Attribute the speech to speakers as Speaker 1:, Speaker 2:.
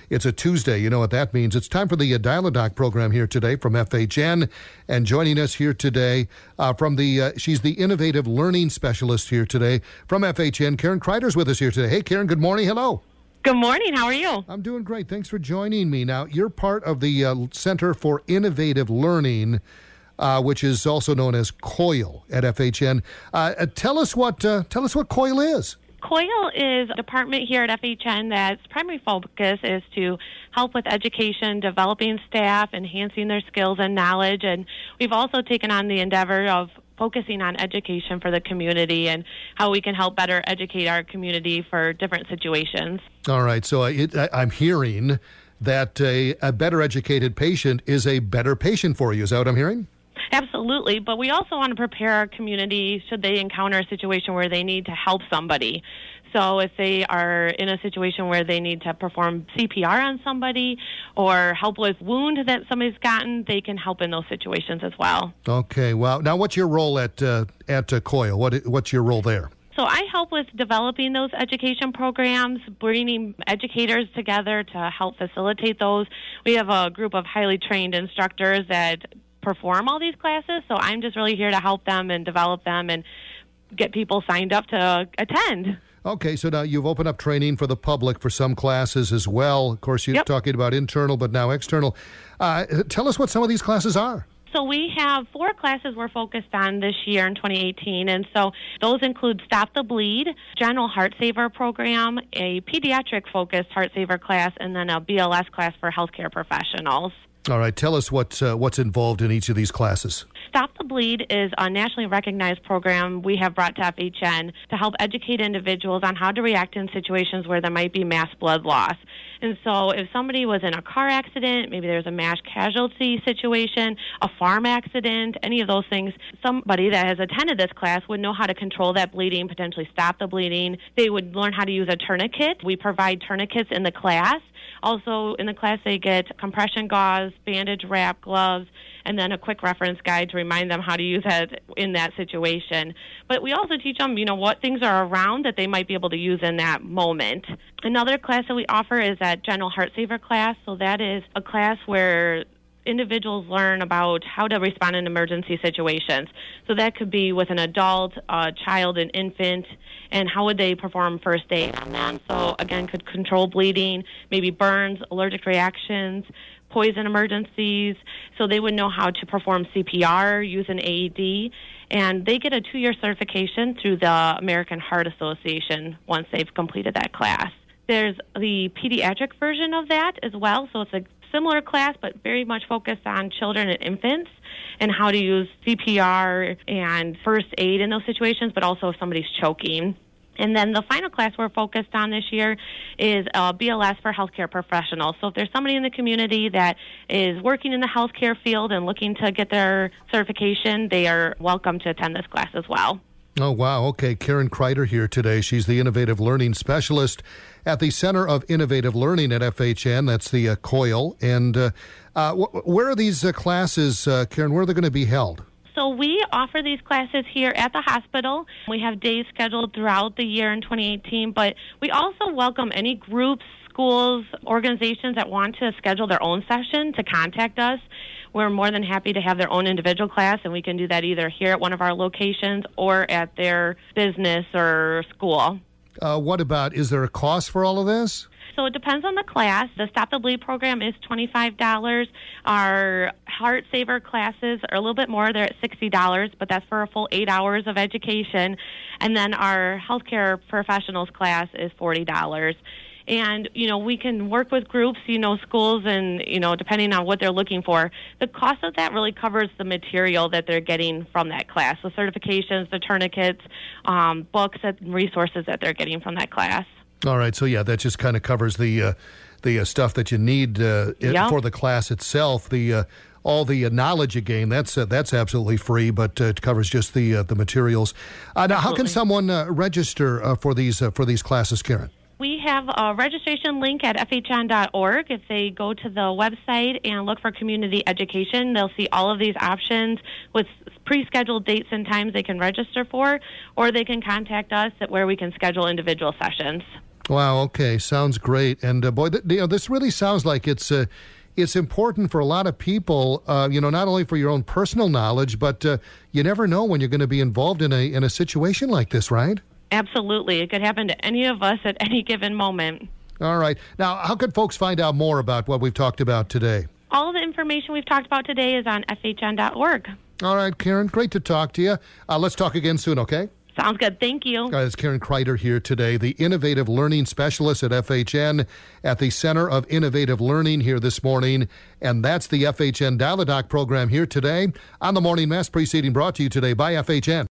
Speaker 1: It's a Tuesday. You know what that means. It's time for the Dial-A-Doc program here today from FHN. And joining us here today she's the Innovative Learning Specialist here today from FHN. Karen Kreider's with us here today. Hey, Karen, good morning. Hello.
Speaker 2: Good morning. How are you?
Speaker 1: I'm doing great. Thanks for joining me. Now, you're part of the Center for Innovative Learning, which is also known as COIL at FHN. Tell us what COIL is.
Speaker 2: COIL is a department here at FHN that's primary focus is to help with education, developing staff, enhancing their skills and knowledge. And we've also taken on the endeavor of focusing on education for the community and how we can help better educate our community for different situations.
Speaker 1: All right. So I'm hearing that a better educated patient is a better patient for you. Is that what I'm hearing?
Speaker 2: Absolutely, but we also want to prepare our community should they encounter a situation where they need to help somebody. So if they are in a situation where they need to perform CPR on somebody or help with wound that somebody's gotten, they can help in those situations as well.
Speaker 1: Okay, well, now what's your role at COIL? What's your role there?
Speaker 2: So I help with developing those education programs, bringing educators together to help facilitate those. We have a group of highly trained instructors that perform all these classes, so I'm just really here to help them and develop them and get people signed up to attend.
Speaker 1: Okay, so now you've opened up training for the public for some classes as well. Of course, you're talking about internal, but now external. Tell us what some of these classes are.
Speaker 2: So we have 4 classes we're focused on this year in 2018, and so those include Stop the Bleed, General Heart Saver program, a pediatric-focused Heart Saver class, and then a BLS class for healthcare professionals.
Speaker 1: All right, tell us what's involved in each of these classes.
Speaker 2: Stop the Bleed is a nationally recognized program we have brought to FHN to help educate individuals on how to react in situations where there might be mass blood loss. And so if somebody was in a car accident, maybe there's a mass casualty situation, a farm accident, any of those things, somebody that has attended this class would know how to control that bleeding, potentially stop the bleeding. They would learn how to use a tourniquet. We provide tourniquets in the class. Also, in the class, they get compression gauze, bandage wrap, gloves, and then a quick reference guide to remind them how to use that in that situation. But we also teach them, what things are around that they might be able to use in that moment. Another class that we offer is that General Heart Saver class. So that is a class where individuals learn about how to respond in emergency situations. So that could be with an adult, a child, an infant, and how would they perform first aid on them. So again, could control bleeding, maybe burns, allergic reactions, poison emergencies. So they would know how to perform CPR, use an AED, and they get a 2-year certification through the American Heart Association once they've completed that class. There's the pediatric version of that as well, so it's a similar class, but very much focused on children and infants and how to use CPR and first aid in those situations, but also if somebody's choking. And then the final class we're focused on this year is BLS for healthcare professionals. So if there's somebody in the community that is working in the healthcare field and looking to get their certification, they are welcome to attend this class as well.
Speaker 1: Oh, wow. Okay. Karen Kreider here today. She's the Innovative Learning Specialist at the Center of Innovative Learning at FHN. That's the COIL. And where are these classes, Karen? Where are they going to be held?
Speaker 2: So we offer these classes here at the hospital. We have days scheduled throughout the year in 2018, but we also welcome any groups, schools, organizations that want to schedule their own session to contact us. We're more than happy to have their own individual class, and we can do that either here at one of our locations or at their business or school.
Speaker 1: Is there a cost for all of this?
Speaker 2: So it depends on the class. The Stop the Bleed program is $25. Our Heart Saver classes are a little bit more. They're at $60, but that's for a full 8 hours of education. And then our Healthcare Professionals class is $40. And, we can work with groups, schools, and, depending on what they're looking for. The cost of that really covers the material that they're getting from that class, the certifications, the tourniquets, books, and resources that they're getting from that class.
Speaker 1: All right. So, that just kind of covers the stuff that you need for the class itself. All the knowledge you gain, that's absolutely free, but it covers just the materials. Now, how can someone register for these classes, Karen?
Speaker 2: We have a registration link at FHN.org. If they go to the website and look for community education, they'll see all of these options with pre-scheduled dates and times they can register for, or they can contact us at where we can schedule individual sessions.
Speaker 1: Wow, okay, sounds great. And boy, this really sounds like it's important for a lot of people, not only for your own personal knowledge, but you never know when you're going to be involved in a situation like this, right?
Speaker 2: Absolutely. It could happen to any of us at any given moment.
Speaker 1: All right. Now, how can folks find out more about what we've talked about today?
Speaker 2: All of the information we've talked about today is on FHN.org.
Speaker 1: All right, Karen, great to talk to you. Let's talk again soon, okay?
Speaker 2: Sounds good. Thank you.
Speaker 1: It's Karen Kreider here today, the Innovative Learning Specialist at FHN at the Center of Innovative Learning here this morning. And that's the FHN Dial the Doc program here today on the Morning Mess, preceding brought to you today by FHN.